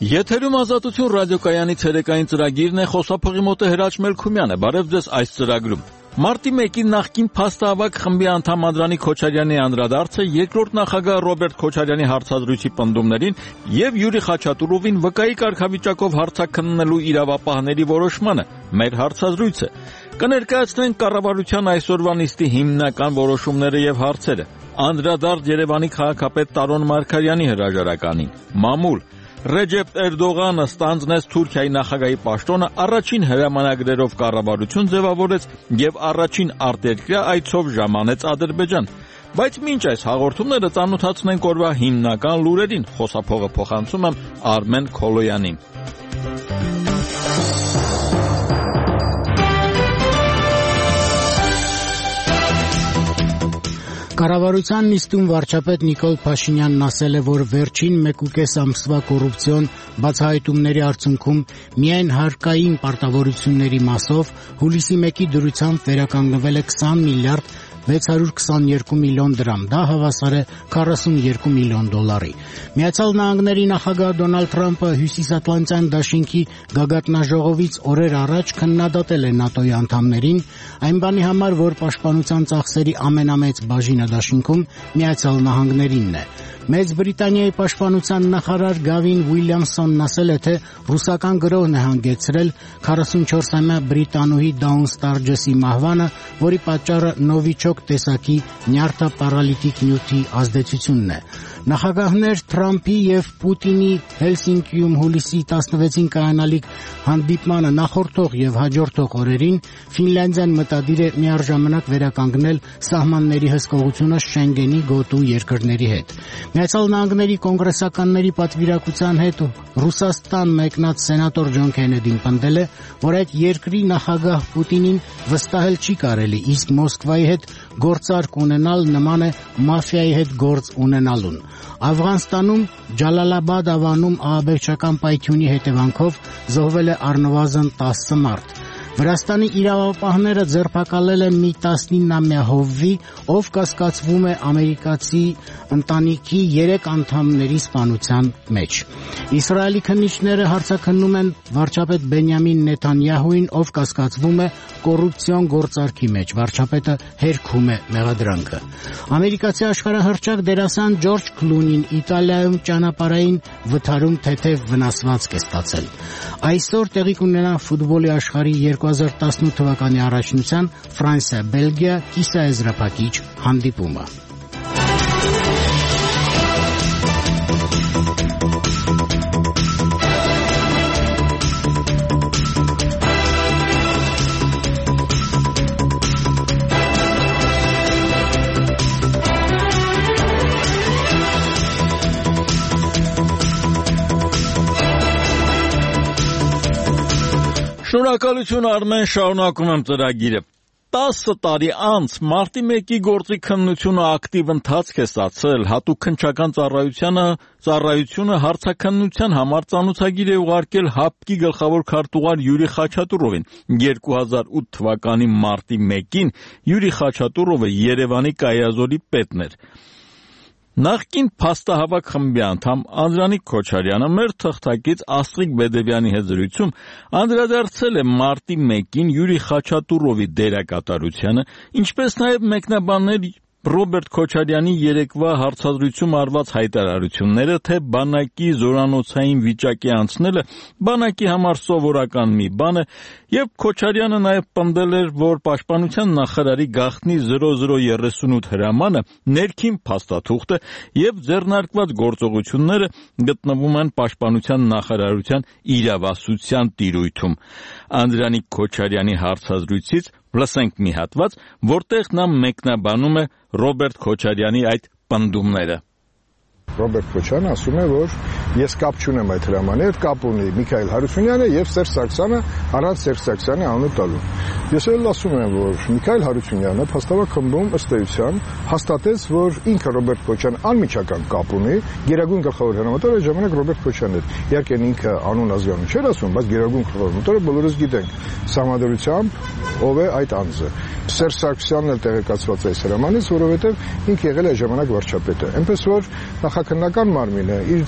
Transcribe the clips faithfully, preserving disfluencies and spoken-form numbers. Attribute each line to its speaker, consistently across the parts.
Speaker 1: Եթերում Ազատություն ռադիոկայանի ցերեկային ծրագիրն է, խոսափողի մոտ է Հրաչ Մելքումյանը։ Բարև ձեզ այս ծրագրում։ Մարտի մեկին նախկին փաստահավաք խմբի անդամ Անդրանիկ Քոչարյանի անդրադարձը, երկրորդ նախագահ Ռոբերտ Քոչարյանի հարցազրույցի պնդումներին եւ Յուրի Խաչատուրովին վկայի կարգավիճակով հարցաքննելու իրավապահների որոշմանը։ Մեր հարցազրույցը կներկայացնենք կառավարության այսօրվա նիստի հիմնական որոշումները եւ հարցերը։ Անդրադարձ Երևանի քաղաքապետ Տարոն Մարգարյանի հրաժարականին։ Մամուլ Ռեջեփ Էրդողանը ստանձնեց Թուրքիայի նախագահի պաշտոնը, առաջին հրամանագրերով կառավարություն ձևավորեց եւ առաջին արտերկրյա այցով ժամանեց Ադրբեջան։ Բայց մինչ այս հաղորդումները ծանոթացնենք օրվա հիմնական լուրերին, խոսափողը փոխանցում եմ Արմեն Քոլոյանին։
Speaker 2: Կառավարության նիստում վարչապետ Նիկոլ Փաշինյանն ասել է, որ վերջին մեկուկես ամսվա կոռուպցիոն բացահայտումների արդյունքում միայն հարկային պարտավորությունների մասով հուլիսի մեկի դրությամբ վերականգնվել է քսան միլիարդ վեց հարյուր քսաներկու միլիոն դրամ, դա հավասար է քառասուններկու միլիոն դոլարի։ Միացյալ Նահանգների նախագահ Դոնալդ Թրամփը Հյուսիսատլանտյան դաշինքի գագաթնաժողովից օրեր առաջ քննադատել է ՆԱՏՕ-ի անդամներին, այն բանի համար, որ պաշտպանության ծախսերի ամենամեծ բաժինը դաշինքում Միացյալ Նահանգներինն է։ Մեծ Բրիտանիայի պաշտպանության նախարար Գավին Ուիլյամսոնն ասել է, թե ռուսական գրոհն է հանգեցրել քառասունչորսամյա բրիտանուհի Դաուն Ստարջեսի մահվանը, որի պատճառը նովիչոկ տեսակի նյարդապարալիտիկ նյութի ազդեցությունն է։ Նախագահներ Թրամփի եւ Պուտինի Հելսինկիում հուլիսի տասնվեցին կայանալիք հանդիպմանը նախորդող եւ հաջորդող օրերին Ֆինլանդիան մտադիր է միառժամանակ վերականգնել սահմանների հսկողությունը Շենգենի գոտու երկրների հետ։ Միացյալ Նահանգների կոնգրեսականների պատվիրակության հետ Ռուսաստան մեկնած սենատոր Ջոն Քենեդին պնդել է, որ այդ երկրի նախագահ Պուտինին վստահել չի կարելի, իսկ Մոսկվայի հետ գործարք ունենալ նման է մաֆիայի հետ գործ ունենալուն։ Աֆղանստանում Ջալալաբադ ավանում ահաբեկչական պայթյունի հետևանքով զոհվել է առնվազն տասը մարդ։ Վրաստանի իրավապահները ձերբակալել են մի տասնինամյա հովվի, ով կասկածվում է ամերիկացի ընտանիքի երեք անդամների սպանության մեջ։ Իսրայելի քննիչները հարցաքննում են վարչապետ Բենյամին Նեթանյահուին, ով կասկածվում է կոռուպցիոն գործարքի մեջ։ Վարչապետը հերքում է մեղադրանքը։ Ամերիկացի աշխարհահռչակ դերասան Ջորջ Քլունին Իտալիայում ճանապարհային վթարում թեթև վնասվածք է ստացել։ Այսօր տեղի կունենա ֆուտբոլի աշխարհի երկու հազար տասնութ թվականի առաջնության Ֆրանսիա-Բելգիա կիսաեզրափակիչ հանդիպումը։
Speaker 1: Շնորհակալություն Արմեն, շարունակում եմ ծրագիրը։ տասը տարի անց մարտի մեկի գործի քննությունը ակտիվ ընթացք է ստացել, հատուկ քննչական ծառայությունը ծառայությունը հարցաքննության համար ծանոթագիր է ուղարկել ՀԱՊԿ-ի գլխավոր քարտուղար Յուրի Խաչատուրովին։ երկու հազար ութ թվականի մարտի մեկին Յուրի Խաչատուրովը Երևանի Կայազորի պետն էր։ Նախկին փաստահավաք խմբի անդամ Անդրանիկ Քոչարյանը մեր թղթակից Աստղիկ Բեդևյանի հետ զրույցում անդրադարձել է մարտի մեկին Յուրի Խաչատուրովի դերակատարությանը, ինչպես նաև մեկնաբանել Ռոբերտ Քոչարյանի երեկվա հարցազրույցում արված հայտարարությունները, թե բանակի զորանոցային վիճակի անցնելը բանակի համար սովորական մի բան է, եւ Քոչարյանը նաև պնդել էր, որ պաշտպանության նախարարի գաղտնի զրո զրո երեսունութ հրամանը ներքին փաստաթուղթ է եւ ձեռնարկված գործողությունները գտնվում են պաշտպանության նախարարության իրավասության տիրույթում։ Անդրանիկ Քոչարյանի հարցազրույցից լսենք մի հատված, որտեղ նա մեկնաբանում է Ռոբերտ Քոչարյանի այդ պնդումները։
Speaker 3: Ռոբերտ Քոչարյանը ասում է, որ ես կապ չունեմ այդ հրամանի հետ, կապ ունի Միքայել Հարությունյանը եւ Սերժ Սարգսյանը առանց Սերժ Սարգսյանի անունը տալու։ Ես էլ ասում եմ, որ Միքայել Հարությունյանը փաստավակ խմբում ըստ էության հաստատեց, որ ինքը Ռոբերտ Քոչարյանը անմիջական կապ ունի Գերագույն գլխավոր հրամանատարը այդ ժամանակ Ռոբերտ Քոչարյանն էր։ Իհարկե ինքը անուն ազգանուն չէր ասում, բայց Գերագույն գլխավոր հրամանատարը բոլորս գիտենք սահմանադրությամբ ով է այդ անձը։ Սերժ Սարգսյանն էլ տեղեկացված է այս հրամանից, որովհետև ինքը եղել է ժամանակ վարչապետը։ Այնպես որ նախաքննական մարմինը իր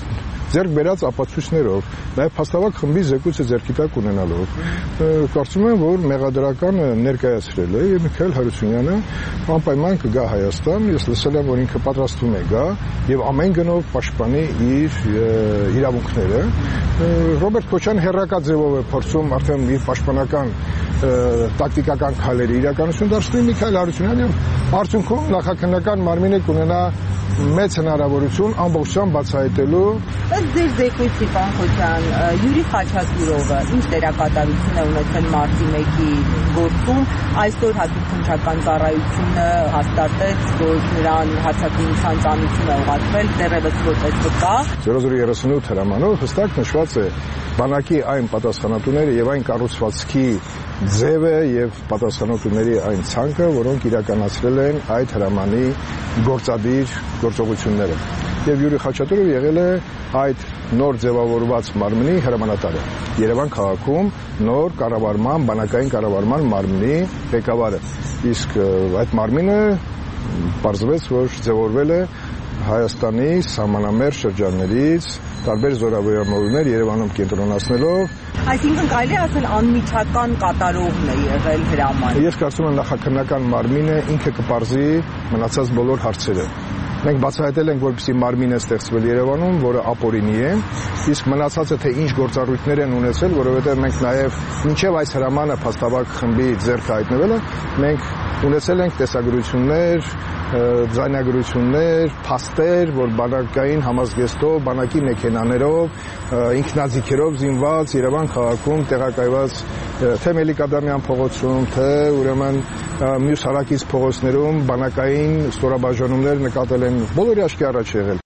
Speaker 3: ձեռք բերած ապացույցներով, նաև փաստավակ խմբի զեկույցը ձեռքի տակ ունենալով, կարծում եմ, որ մեղադրականը ներկայացրել է եւ Միքայել Հարությունյանը անպայման կգա Հայաստան, ես լսել եմ, որ ինքը պատրաստվում է գա եւ ամեն գնով պաշտպանի իր իրավունքները։ Ռոբերտ Քոչյանը հերրակա ձևով է փորձում արդեն իր պաշտպանական տակտիկական քայլերը իրականություն դարձնել Միքայել Հարությունյանը եւ արդյունքում նախաքննական մարմինը կունենա մեծ հնարավորություն ամբողջությամբ բացահայտելու։
Speaker 4: Ըստ ձեր զեկույցի, պարոն Քոչյան, Յուրի Խաչատուրովը ինչ դերակատարություն է ունեցել մարտի մեկի գործում, այսօր հատուկ քննչական ծառայությունը հաստատեց, որ նրան հարձակումության ծանուցում է ուղարկվել, դեռևս որպես վկա։
Speaker 3: zero zero three eight հրամանով հստակ նշված է բանակի այն պատասխանատուները եւ այն կառուցվածքի ձևը եւ պատասխանատուների այն ցանկը, որոնք իրականացրել են այդ հրամանի գործադիր գործողությունները։ Եվ Յուրի Խաչատուրովը եղել է այդ նոր ձևավորված մարմնի հրամանատարը։ Երևան քաղաքում նոր կառավարման, բանակային կառավարման մարմնի ղեկավարը։ Իսկ այդ մարմինը պարզվեց, որ ձևորվել է Հայաստանի սահմանամերձ շրջաններից տարբեր զորավարումներ Երևանում կենտրոնացնելով։
Speaker 4: Այսինքն կարելի է ասել անմիջական կատարողն է եղել հրամանը։
Speaker 3: Ես կարծում եմ նախաքննական մարմինը ինքը կպարզի մնացած բոլոր հարցերը։ Մենք բացահայտել ենք, որպեսզի մարմին է ստեղծվել Երևանում, որը ապօրինի է, իսկ մնացածը թե ինչ գործառույթներ են ունեցել, որովհետև մենք նաև մինչև այս հրամանը փաստավակ խմբի ձեռքը հայտնվելը, մենք ունեցել ենք տեսագրություններ, ձայնագրություններ, փաստեր, որ բանակային համազգեստով, բանակի մեքենաներով, ինքնաձիգերով զինված Երևան քաղաքում տեղակայված թե Մելիք-Ադամյան փողոցում, թե ուրեմն մյուս հարակից փողոցներում բանակային ստորաբաժանումներ նկատել են, բոլորի աչքի առաջ եղել։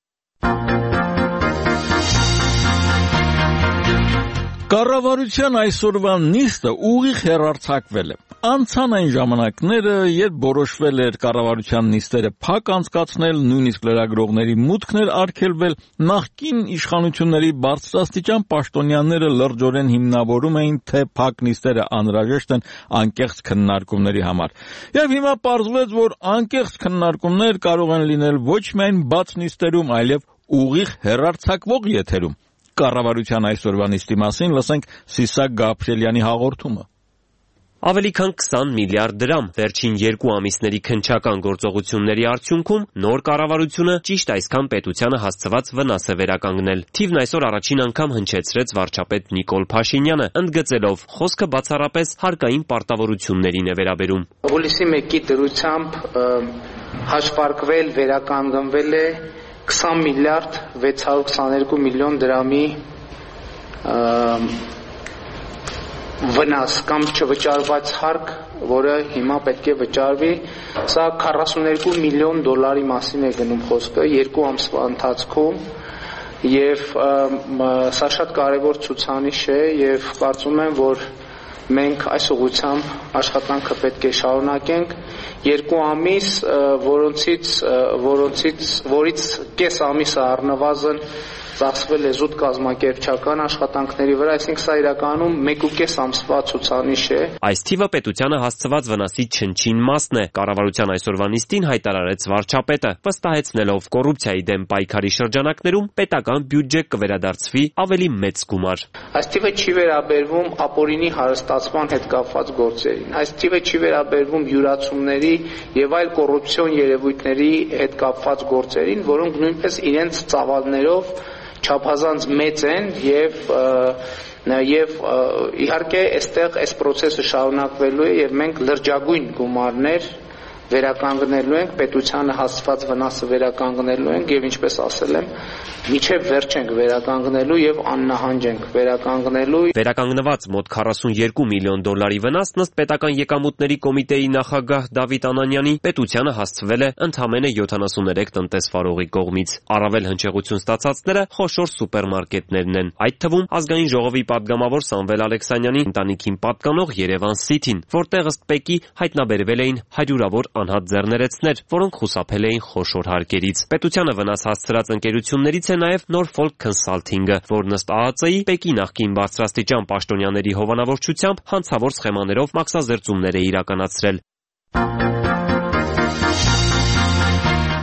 Speaker 1: Կառավարության այսօրվա նիստը ուղիղ հեռարձակվել է։ Անցան այն ժամանակները, երբ որոշվել էր կառավարության նիստերը փակ անցկացնել, նույնիսկ լրագրողների մուտքն էր արգելվել, նախկին իշխանությունների բարձրաստիճան պաշտոնյաները լրջորեն հիմնավորում էին, թե փակ նիստերը անհրաժեշտ են անկեղծ քննարկումների համար։ Եվ հիմա պարզվեց, որ անկեղծ քննարկումներ կարող են լինել ոչ միայն բաց նիստերում, այլև ուղիղ հեռարձակվող եթերում։ Կառավարության այսօրվա նիստի մասին լսենք Սիսակ Գաբրիելյանի հաղորդումը։
Speaker 5: Ավելի քան քսան միլիարդ դրամ վերջին երկու ամիսների քննչական գործողությունների արդյունքում նոր կառավարությունը ճիշտ այսքան պետությանը հասցված վնաս է վերականգնել։ Թիվն այսօր առաջին անգամ հնչեցրեց վարչապետ Նիկոլ Փաշինյանը, ընդգծելով խոսքը բացառապես հարկային պարտավորություններին է վերաբերում։
Speaker 6: Հուլիսի մեկի դրությամբ հաշվարկվել վերականգնվել է քսան միլիարդ վեց հարյուր քսաներկու միլիոն դրամի վնաս կամ չվճարված հարկ, որը հիմա պետք է վճարվի, սա քառասուններկու միլիոն դոլարի մասին է գնում խոսքը երկու ամսվա ընթացքում եւ սա շատ կարեւոր ցուցանիշ է եւ կարծում եմ, որ մենք այս ուղղությամբ աշխատանքը պետք է շարունակենք երկու ամիս, որոնցից որոնցից որից կես ամիսը առնվազն ծախսվել է զուտ կազմակերպչական աշխատանքների վրա, այսինքն սա իրականում մեկ ու կես ամսվա ցուցանիշ է։
Speaker 5: Այս թիվը պետությանը հասցված վնասի չնչին մասն է, կառավարության այսօրվա նիստին հայտարարեց վարչապետը, վստահեցնելով կոռուպցիայի դեմ պայքարի շրջանակներում պետական բյուջե կվերադարձվի ավելի մեծ գումար։
Speaker 6: Այս թիվը չի վերաբերվում ապօրինի հարստացման հետ կապված գործերին, այս թիվը չի վերաբերվում յուրացումների եւ այլ կոռուպցիոն երևույթների հետ կապված գործերին, որոնք նույնպես իրենց ծավալներով չափազանց մեծ են եւ եւ իհարկե այստեղ այս process-ը շարունակվելու է եւ մենք լրջագույն գումարներ վերականգնելու ենք, պետությանը հասցված վնասը վերականգնելու ենք եւ ինչպես ասել եմ, միջև վերջ ենք վերականգնելու եւ աննահանջ ենք վերականգնելու։
Speaker 5: Վերականգնված մոտ քառասուններկու միլիոն դոլարի վնասն ըստ պետական եկամուտների կոմիտեի նախագահ Դավիթ Անանյանի պետությանը հասցվել է ընդամենը յոթանասուններեք տնտեսվարողի կողմից։ Առավել հնչեղություն ստացածները խոշոր սուպերմարկետներն են, այդ թվում ազգային ժողովի падգամավոր Սամվել Ալեքսանյանի ընտանիքին պատկանող Երևան City-ն, որտեղ ըստ ՊԵԿ-ի հայտնաբերվել էին հարյուրավոր անհատ ձեռներեցներ, որոնք խուսափել էին խոշոր հարկերից։ Պետությանը վնաս հասցրած ընկերություններից է նաև Norfolk Consulting-ը, որն ըստ ԱԱԾ-ի ՊԵԿ-ի նախկին բարձրաստիճան պաշտոնյաների հովանավորչությամբ հանցավոր սխեմաներով մաքսազերծումներ է իրականացրել։
Speaker 1: Ավելի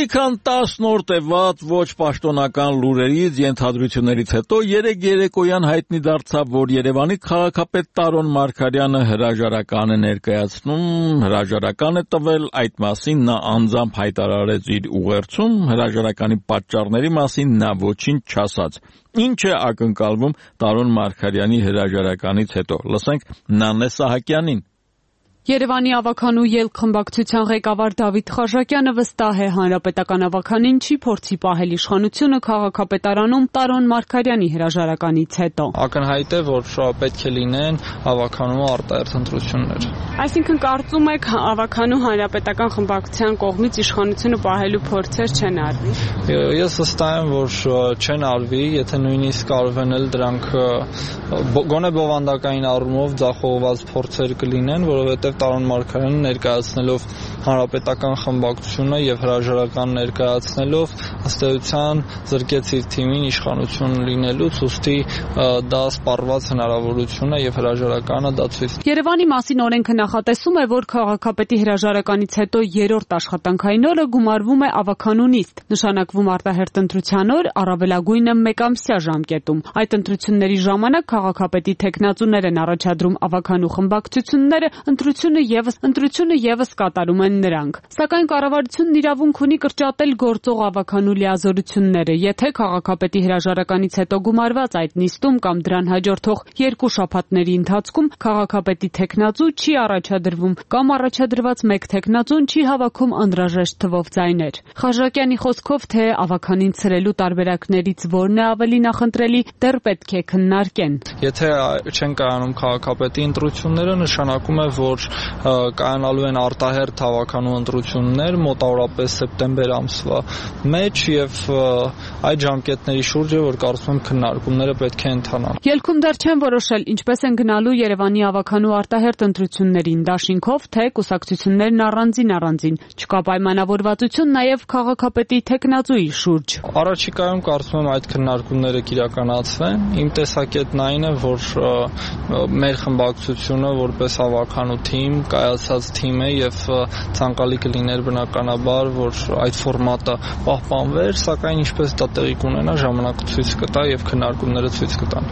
Speaker 1: Ավելի քան տասն օր տևած ոչ պաշտոնական լուրերից ենթադրություններից հետո երեկ երեկոյան հայտնի դարձավ, որ Երևանի քաղաքապետ Տարոն Մարգարյանը հրաժարական է ներկայացնում, հրաժարական է տվել, այդ մասին նա անձամբ հայտարարեց իր ուղերձում, հրաժարականի պատճառների մասին նա ոչինչ չասաց։ Ինչ է ակնկալվում Տարոն Մարգարյանի հրաժարականից հետո։ Լսենք Նանե Սահակյանին։
Speaker 7: Երևանի ավականու ելք խմբակցության ղեկավար Դավիթ Խաչակյանը վստահ է, հանրապետական ավականին չի փորձի պահել իշխանությունը քաղաքապետարանում Տարոն Մարգարյանի հրաժարականից հետո։
Speaker 8: Ակնհայտ է, որ պետք է լինեն ավականու արտահերթ ընտրություններ։
Speaker 7: Այսինքն կարծում եք ավականու հանրապետական խմբակցության կողմից իշխանությունը պահելու փորձեր չեն արվի։
Speaker 8: Ես վստահ եմ, որ չեն արվի, եթե նույնիսկ արվեն էլ դրանք գոնե բովանդակային առումով ձախողված փորձեր կլինեն, որովհետև Տարոն Մարգարյանը ներկայացնելով հանրապետական խմբակցությունը եւ հրաժարական ներկայացնելով ըստ էության զրկեց իր թիմին իշխանություն լինելուց, ուստի դա սպառված հնարավորություն է եւ հրաժարականը դա ցույց։
Speaker 7: Երևանի մասին օրենքը նախատեսում է, որ քաղաքապետի հրաժարականից հետո երրորդ աշխատանքային օրը գումարվում է ավականու նիստ, նշանակվում արտահերթ ընտրության օր, առավելագույնը մեկամսյա ժամկետում։ Այդ ընտրությունների ժամանակ քաղաքապետի թեկնածուներ են առաջադրում ավականու խմբակցությունները, ընտրությունը եւս ընտրությունը եւս կատարում են նրանք։ Սակայն կառավարությունն իրավունք ունի կրճատել գործող ավականու լիազորությունները, եթե քաղաքապետի հրաժարականից հետո գումարված այդ նիստում կամ դրան հաջորդող երկու շաբաթների ընթացքում քաղաքապետի թեկնածու չի առաջադրվում կամ առաջադրված մեկ թեկնածուն չի հավաքում անհրաժեշտ թվով ձայներ։ Խաչակյանի խոսքով, թե ավականին ցրելու տարբերակներից որն է ավելի նախընտրելի, դեռ պետք է քննարկեն։
Speaker 8: Եթե չեն կայանում քաղաքապետի ընտրությունները, նշանակում է, որ կայանալու են արտահերթ ավականու ընտրություններ մոտավորապես սեպտեմբեր ամսվա մեջ եւ այդ ժամկետների շուրջ է, որ կարծում եմ քննարկումները պետք է ընթանան։
Speaker 7: Ելքում դեռ չեն որոշել ինչպես են գնալու Երևանի ավականու արտահերթ ընտրություններին, դաշինքով թե կուսակցություններն առանձին առանձին։ Չկա պայմանավորվածություն նաեւ քաղաքապետի թեկնածուի շուրջ։
Speaker 8: Առաջիկայում կարծում եմ այդ քննարկումները կիրականացվեն։ Իմ տեսակետն այն է, որ մեր խմբակցությունը որպես ավականու թիմ, կայացած թիմ է եւ ցանկալի կլիներ բնականաբար, որ այդ ֆորմատը պահպանվեր, սակայն ինչպես դա տեղի կունենա, ժամանակը ցույց կտա եւ քննարկումները ցույց կտան։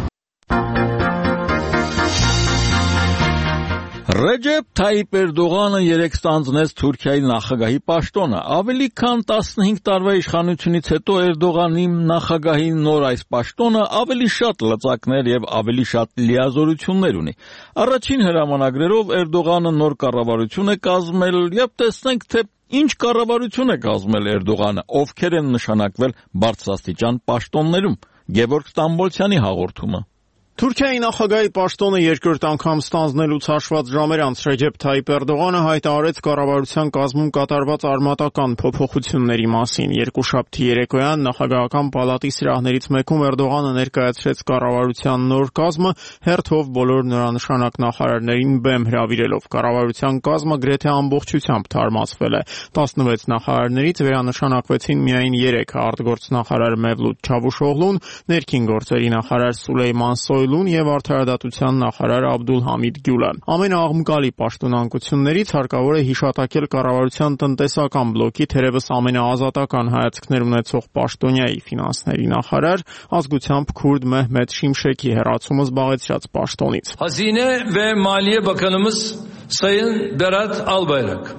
Speaker 1: Ռեջեփ Թայիպ Էրդողանը երեկ ստանձնեց Թուրքիայի նախագահի պաշտոնը։ Ավելի քան տասնհինգ տարվա իշխանությունից հետո Էրդողանի նախագահի նոր այս պաշտոնը ավելի շատ լծակներ եւ ավելի շատ լիազորություններ ունի։ Առաջին հրամանագրերով Էրդողանը նոր կառավարություն է կազմել եւ տեսնենք, թե ինչ կառավարություն է կազմել Էրդողանը, ովքեր են նշանակվել բարձրաստիճան պաշտոններում։ Գևորգ Ստամբոլցյանի հաղորդումը։
Speaker 9: Թուրքիայի նախագահի պաշտոնը երկրորդ անգամ ստանձնելուց հաշված ժամեր անց Ռեջեփ Թայիպ Էրդողանը հայտարարեց կառավարության կազմում կատարված արմատական փոփոխությունների մասին։ Երկուշաբթի երեկոյան նախագահական պալատի սրահներից մեկում Էրդողանը ներկայացրեց կառավարության նոր կազմը, հերթով բոլոր նորանշանակ նախարարներին բեմ հրավիրելով։ Կառավարության կազմը գրեթե ամբողջությամբ թարմացվել է։ տասնվեց նախարարներից վերանշանակվեցին միայն երեքը՝ արտգործնախարար Մևլութ Չավուշօղլուն, ներքին գործերի նախարար Սուլեյման Սոյլուն եւ արդարադատության նախարար Աբդուլհամիդ Գյուլը։ Ամենաաղմկալի պաշտոնանկություններից հարկավոր է հիշատակել կառավարության տնտեսական բլոկի թերևս ամենաազատական հայացքներ ունեցող պաշտոնյայի ֆինանսների նախարար, ազգությամբ քուրդ Մեհմեդ Շիմշեքի հեռացումը զբաղեցրած պաշտոնից։
Speaker 10: Hazine ve Maliye Bakanımız Sayın Berat Albayrak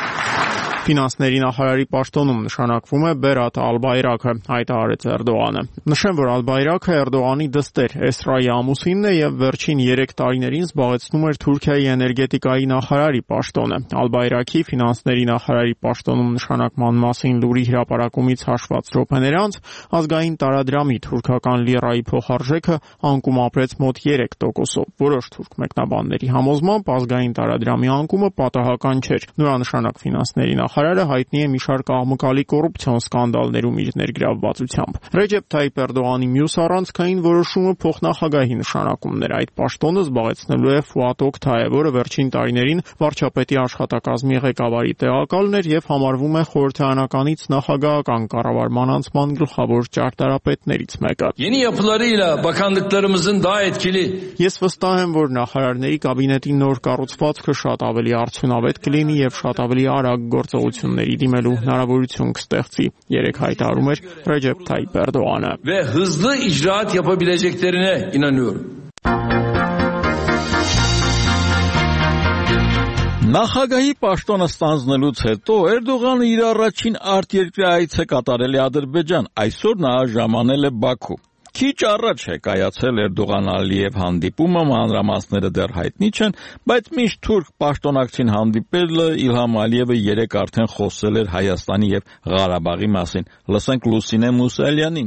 Speaker 9: Ֆինանսների նախարարի պաշտոնում նշանակվում է Բերատ Ալբայրակը, հայտարարեց Էրդողանը։ Նշեմ, որ Ալբայրակը Էրդողանի դստեր Էսրայի ամուսինն է եւ վերջին երեք տարիներին զբաղեցնում էր Թուրքիայի էներգետիկայի նախարարի պաշտոնը։ Ալբայրակի ֆինանսների նախարարի պաշտոնում նշանակման մասին լուրի հրապարակումից հաշված րոպեներ անց ազգային տարադրամի թուրքական լիրայի փոխարժեքը անկում ապրեց մոտ երեք տոկոսով։ Որոշ թուրք մեկնաբանների համոզմամբ ազգային տարադրամի անկումը պատահական չէր։ Նորանշանակ ֆինանսների նախարարը հայտնի է մի շարք աղմկալի կոռուպցիոն սկանդալներում իր ներգրավվածությամբ։ Ռեջեփ Թայիպ Էրդողանի մյուս առանցքային որոշումը փոխնախագահի նշանակումն էր։ Այդ պաշտոնը զբաղեցնելու է Ֆուատ Օկթայը, որը վերջին տարիներին վարչապետի աշխատակազմի ղեկավարի տեղակալն էր եւ համարվում է խորհրդարանականից նախագահական կառավարման անցման գլխավոր ճարտարապետներից մեկը։
Speaker 10: Yeni yapılarıyla bakanlıklarımızın daha etkili
Speaker 9: Ես վստահ եմ, որ նախարարների կաբինետի նոր կառուցվածքը շատ ավելի արդյունավետ կլինի եւ շատ ավելի արագ գործողություն խաղաղությունների դիմելու հնարավորություն կստեղծի, երեք հայտարարում էր Ռեջեփ Թայիփ Էրդողանը.
Speaker 10: Ve hızlı icraat yapabileceklerine inanıyorum.
Speaker 1: Նախագահի պաշտոնը ստանձնելուց հետո Էրդողանը իր առաջին արտերկրյա այցը կատարել է Ադրբեջան, այսօր նա ժամանել է Բաքու։ Քիչ առաջ է կայացել Էրդողան-Ալիև հանդիպումը, մանրամասները դեռ հայտնի չեն, բայց մինչ թուրք պաշտոնակցին հանդիպելը Իլհամ Ալիևը երեկ արդեն խոսել էր Հայաստանի եւ Ղարաբաղի մասին։ Լսենք Լուսինե Մուսալյանին։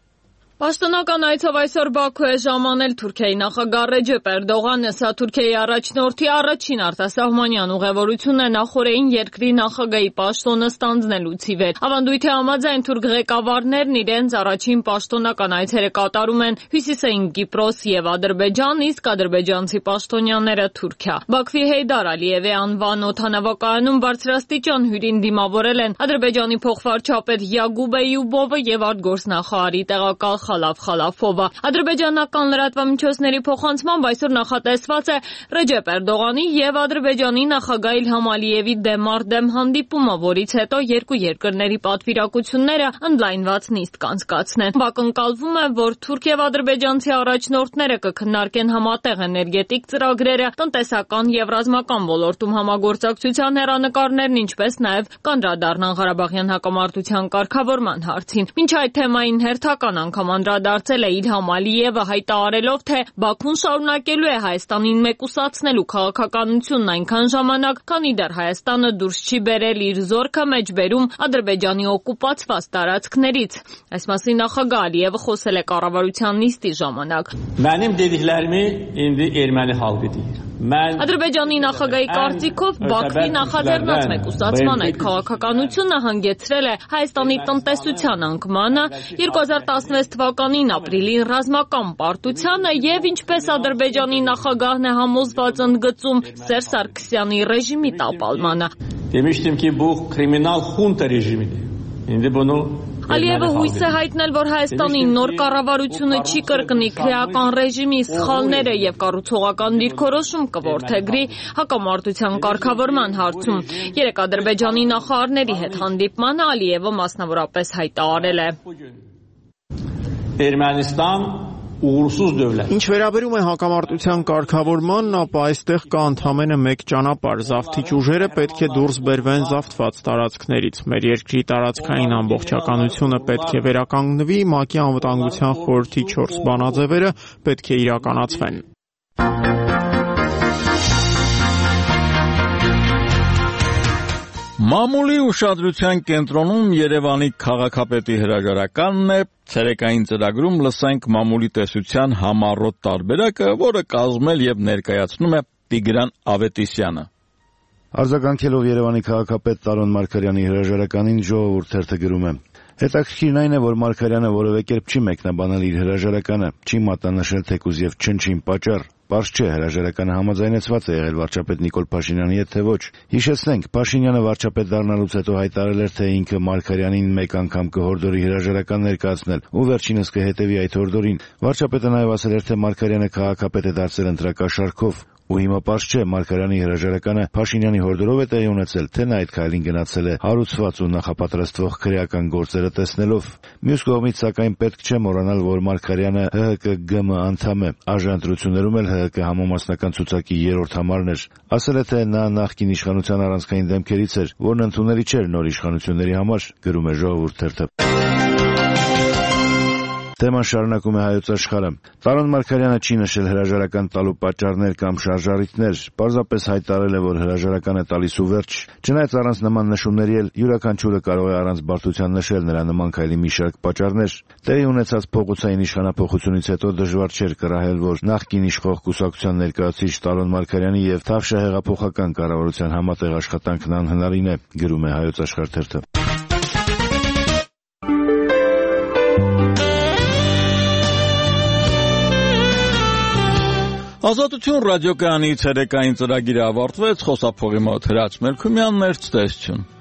Speaker 11: Պաշտոնական այցով այսօր Բաքու է ժամանել Թուրքիայի նախագահ Ռեջեփ Էրդողանը, սա Թուրքիայի առաջնորդի առաջին արտասահմանյան ուղևորությունն է նախորդին երկրի նախագահի պաշտոնը ստանձնելուց ի վեր։ Ավանդույթի համաձայն թուրք ղեկավարներն իրենց առաջին պաշտոնական այցերը կատարում են Հյուսիսային Կիպրոս եւ Ադրբեջան, իսկ ադրբեջանցի պաշտոնյաները Թուրքիա։ Բաքվի Հեյդար Ալիևի անվան օդանավակայանում բարձրաստիճան հյուրին դիմավորել են Ադրբեջանի փոխվարչապետ Յագուբ Էյուբովը եւ արտգործնախարարի տեղակալ Խալաֆ Խալաֆովը։ Ադրբեջանական լրատվամիջոցների փոխանցմամբ այսօր նախատեսված է Ռեջեփ Էրդողանի եւ Ադրբեջանի նախագահ Իլհամ Ալիևի դեմարդեմ հանդիպումը, որից հետո երկու երկրների պատվիրակությունները ընդլայնված նիստ կանցկացնեն։ Ակնկալվում է, որ թուրք եւ ադրբեջանցի առաջնորդները կքննարկեն համատեղ էներգետիկ ծրագրերը, տնտեսական եւ ռազմական ոլորտում համագործակցության հեռանկարներն, ինչպես նաեւ կանդրադառնան Ղարաբաղյան հակամարտության կարգավորման հարցին։ Մինչ այդ թեմային հերթական անգամ անդրադարձել է Իլհամ Ալիևը, հայտարարելով, թե Բաքուն շարունակելու է Հայաստանին մեկուսացնելու քաղաքականությունն այնքան ժամանակ, քանի դեռ Հայաստանը դուրս չի բերել իր զորքը մեջբերում Ադրբեջանի օկուպացված տարածքներից։ Այս մասին նախագահ Ալիևը խոսել է կառավարության նիստի ժամանակ։
Speaker 12: Mənim dediklərimi indi erməni xalqı deyir.
Speaker 11: Ադրբեջանի նախագահի կարծիքով Բաքվի նախաձեռնած մեկուսացման այդ քաղաքականությունը հանգեցրել է Հայաստանի տնտեսության անկմանը, երկու հազար տասնվեց թվականին ապրիլին ռազմական պարտությանը եւ ինչպես Ադրբեջանի նախագահն է համոզված ընդգծում Սերժ Սարգսյանի ռեժիմի տապալմանը։
Speaker 12: Demiştim ki bu kriminal xunta rejimidir. İndi bunu
Speaker 11: Ալիևը հույս է հայտնել, որ Հայաստանի նոր կառավարությունը չի կրկնի քրեական ռեժիմի սխալները եւ կառուցողական դիրքորոշում կորդեգրի հակամարտության կարգավորման հարցում։ Երեք Ադրբեջանի նախարարների հետ հանդիպմանը Ալիևը մասնավորապես հայտարարել է.
Speaker 12: Ermənistan uğursuz dövlət.
Speaker 9: Ինչ վերաբերում է հակամարտության կարգավորմանն, ապա այստեղ կա ընդամենը մեկ ճանապարհ՝ զավթիչ ուժերը պետք է դուրս բերվեն զավթված տարածքներից։ Մեր երկրի տարածքային ամբողջականությունը պետք է վերականգնվի, ՄԱԿ-ի անվտանգության խորհրդի չորս բանաձևերը պետք է իրականացվեն։
Speaker 1: Մամուլի ուշադրության կենտրոնում Երևանի քաղաքապետի հրաժարականն է։ Ցերեկային ծրագրում լսենք մամուլի տեսության համառոտ տարբերակը, որը կազմել եւ ներկայացնում է Տիգրան Ավետիսյանը։
Speaker 13: Արձագանքելով Երևանի քաղաքապետ Տարոն Մարգարյանի հրաժարականին ժողովուրդ թերթը գրում է. Հետաքրքիրն այն է, որ Մարգարյանը որևէ կերպ չի մեկնաբանել իր հրաժարականը, չի մատնանշել թեկուզ եւ չնչին պատճառ։ Պարզ չէ, հրաժարականը համաձայնեցված է եղել վարչապետ Նիկոլ Փաշինյանի հետ, թե ոչ։ Հիշեցնենք, Փաշինյանը վարչապետ դառնալուց հետո հայտարարել էր, թե ինքը Մարգարյանին մեկ անգամ կհորդորի հրաժարական ներկայացնել ու վերջինս կհետևի այդ հորդորին։ Վարչապետը նաև ասել էր, թե Մարգարյանը քաղաքապետ է դարձել ընտրակաշառքով։ Ու հիմա պարզ չէ, Մարգարյանի հրաժարականը Փաշինյանի հորդորով է տեղի ունեցել, թե նա այդ քայլին գնացել է հարուցված ու նախապատրաստվող քրեական գործերը տեսնելով։ Մյուս կողմից, սակայն, պետք չէ մոռանալ, որ Մարգարյանը ՀՀԿ-ԳՄ անդամ է, ԱԺ-ընտրություններում էլ ՀՀԿ համամասնական ցուցակի երրորդ համարն էր։ Ասել է, թե նա նախկին իշխանության առանցքային դեմքերից էր, որն ընդունելի չէր նոր իշխանությունների համար, գրում է Ժողովուրդ թերթը։ Թեման շարունակում է Հայոց Աշխարհը։ Տարոն Մարգարյանը չի նշել հրաժարական տալու պատճառներ կամ շարժառիթներ, պարզապես հայտարարել է, որ հրաժարական է տալիս ու վերջ։ Չնայած առանց նման նշումների էլ յուրաքանչյուրը կարող է առանց բարդության նշել նրա նման քայլի մի շարք պատճառներ։ Տեղի ունեցած փոխուցային իշխանափոխությունից հետո դժվար չէր կռահել, որ նախկին իշխող կուսակցության ներկայացուցիչ Տարոն Մարգարյանի եւ Թավշյա հեղափոխական կառավարության համատեղ աշխատանքն անհնարին է, գրում է Հայոց Աշխարհ թերթը։
Speaker 1: Ազատություն ռադիոկայանի ցերեկային ծրագիրը ավարտվեց, խոսափողի մոտ Հրաչ Մելքումյանն էր, ցտեսություն։